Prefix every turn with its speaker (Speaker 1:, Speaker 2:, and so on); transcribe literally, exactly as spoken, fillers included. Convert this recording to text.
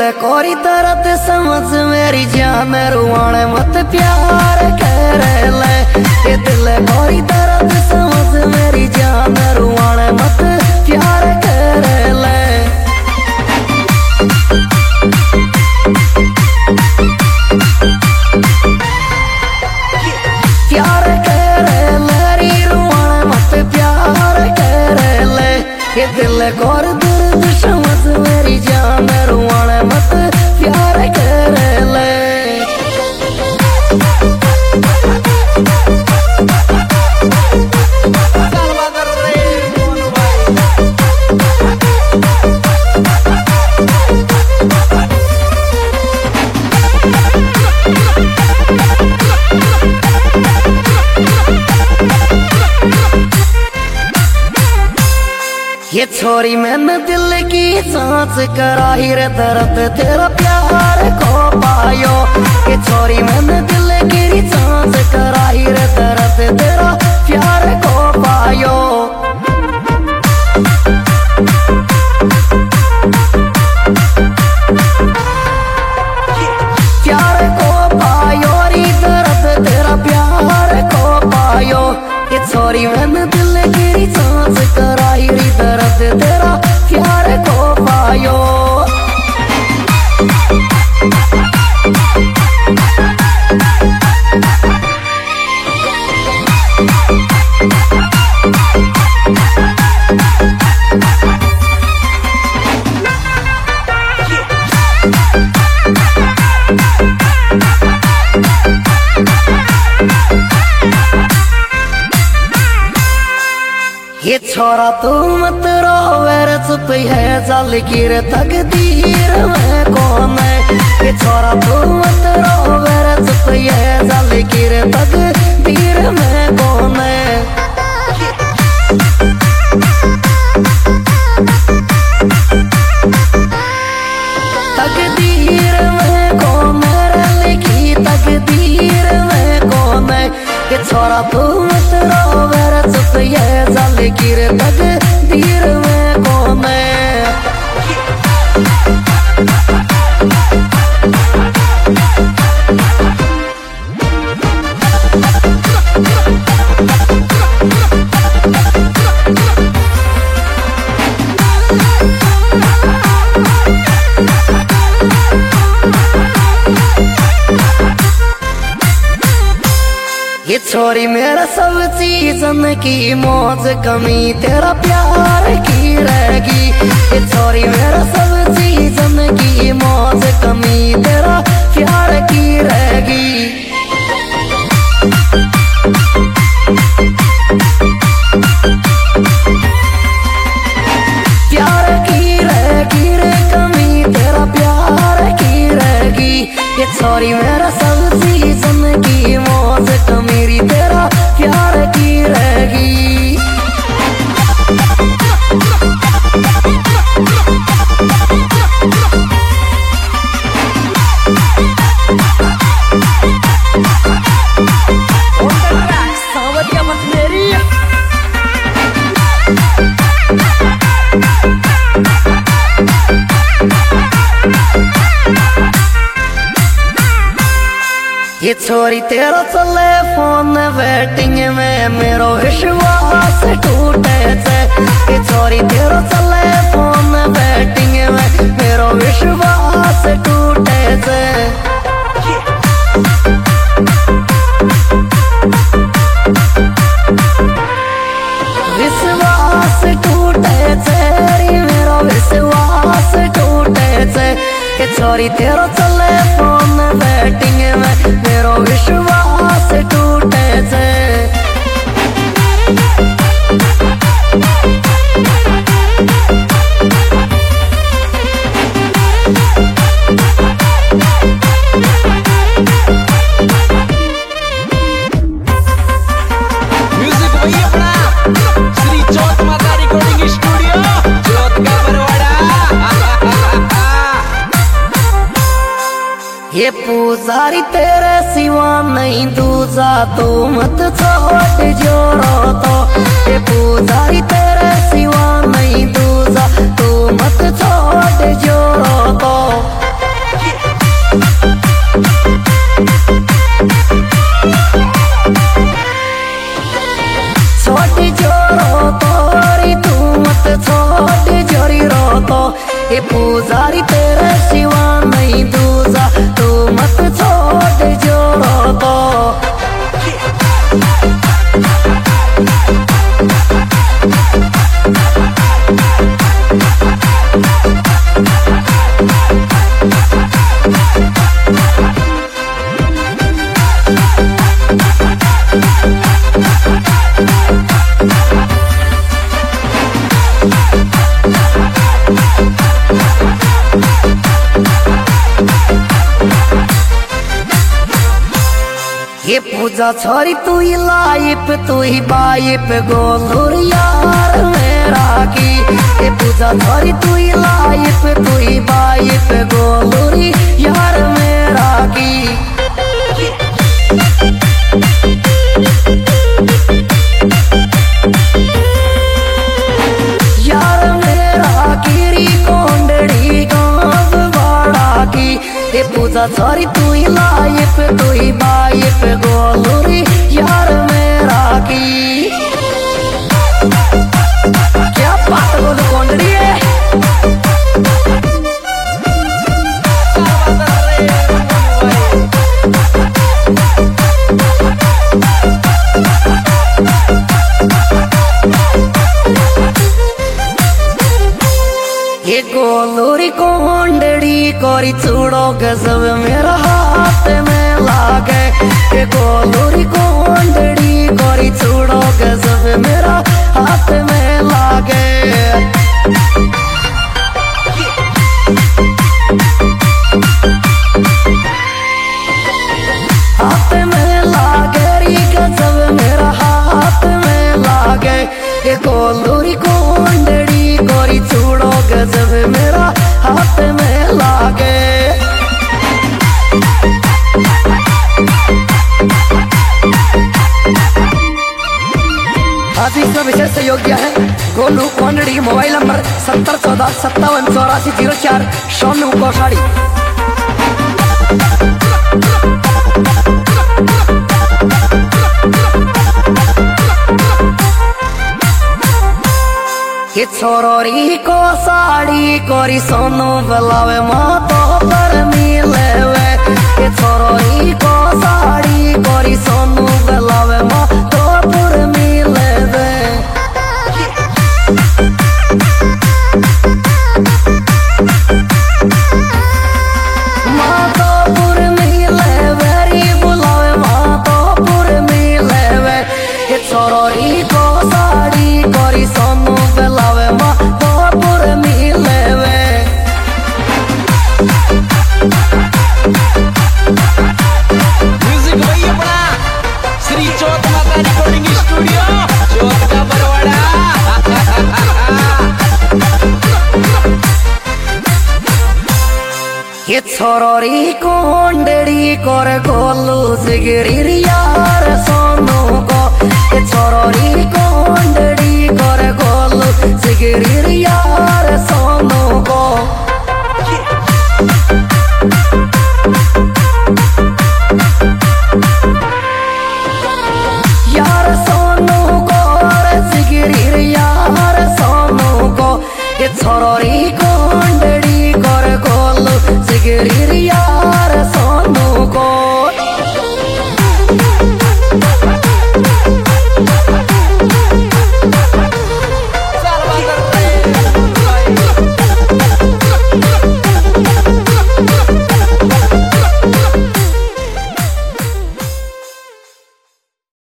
Speaker 1: कोरी दर्द समझ मेरी जान रुआने मत प्यार कर ले। ये दिल कोरी दर्द समझ मेरी जान रुआने मत प्यार कर ले। प्यार कर ले रुआने मत प्यार कर ले। ये दिल कोरी दर्द समझ मेरी जान रुआने मत प्यार कर ले। ये छोरी मैंने दिल की सांस कराई रे दर्द तेरा प्यार को पायो। ये छोरी मैंने दिल की सांस कराई रे दर्द तेरा प्यार को पायो। प्यार को पायो रे दर्द तेरा प्यार को पायो। ये छोरी मैंने दिल की सांस कराई रे दर्द तेरा प्यार को पायो। ये छोरा तू मत रो मेरे चुप है जल गिर तकदीर में कौन है। ये छोरा तू मत रो मेरे चुप है जल गिर तकदीर में कौन है। तकदीर में कौन है लिखी तकदीर में कौन है। ये छोरा तू मत रो मेरे चुप है जल गिर तकदीर में कौन है। ये छोरी मेरा सब चीजन की मौज कमी तेरा प्यार की रहेगी। ये छोरी मेरा सब चीजन की मौज कमी तेरा प्यार की रहेगी। प्यार की रहेगी रे कमी तेरा प्यार की रहेगी। ये छोरी मेरा सब चीजन की मौज कमी तेरा प्यार की रहेगी। सावरिया मत मेरी ये छोरी तेरा चले फोन वेटिंग में मेरो विश्वास टूटे से। ये छोरी तेरा चले फोन वेटिंग में मेरो विश्वास टूटे से। विश्वास टूटे से मेरो विश्वास टूटे से। ये छोरी तेरा चले फोन वेटिंग में मेरो विश्वास टूटे से।
Speaker 2: म्यूजिक वही अपना श्री चौथ माता रिकॉर्डिंग स्टूडियो चौथ का बरवाड़ा।
Speaker 1: ये पुजारी तेरे सिवा नहीं दूजा तू मत छोड़ जोरो तो। ये पुजारी तेरे सिवा नहीं दूजा तू मत छोड़ जोरो तो। ये पुजारी तेरे सिवा नहीं दूजा, तू मत छोड़ जोड़ो तो। ये पूजा छोरी तू ही लाइफ तू ही बाइफ गोलूर यार मेरा की। ये पूजा छोरी तू ही लाइफ तू ही बाइफ गोलूर यार मेरा की। यार मेरा गिरी कोंडड़ी गाँव वाड़ा की। ये पूजा छोरी तू ही लाइफ तू ही बाइफ गोलूरी यार मेरा की। क्या बात गोलू कोंडड़ी है। ये गोलूरी कोंडड़ी कोरी चूड़ो गजब मेरा हाथ में लागे। ये गोलूरी कोंडड़ी कोरी चूड़ो गजब मेरा हाथ में लागे। हाथ में लागे री गजब मेरा हाथ में लागे। ये गोलूरी कोंडड़ी कोरी चूड़ो गजब मेरा हाथ में लागे। आज इसमें विशेष सहयोग दिया है गोलू कोंडड़ी। मोबाइल नंबर सत्तर चौदह सत्तावन चौरासी जीरो चार सोनू कोठाड़ी। ये छोरोरी को साड़ी कोरी सोनू बलावे मातो पर मिले वे। ये छोरोरी को साड़ी कोरी सोनू बलावे मातो पर मिले वे। मातो पर मिले वे री बुलावे मातो पर मिले वे। ये छोरोरी को साड़ी कोरी सोनू बलावे मातो पर मिले वे।
Speaker 2: म्यूजिक भाई अपना श्री चौथ माता रिकॉर्डिंग स्टूडियो चौथ का बरवाड़ा।
Speaker 1: ये छोरोरी कोंडड़ी कोरे गोलू जिगरी यार सो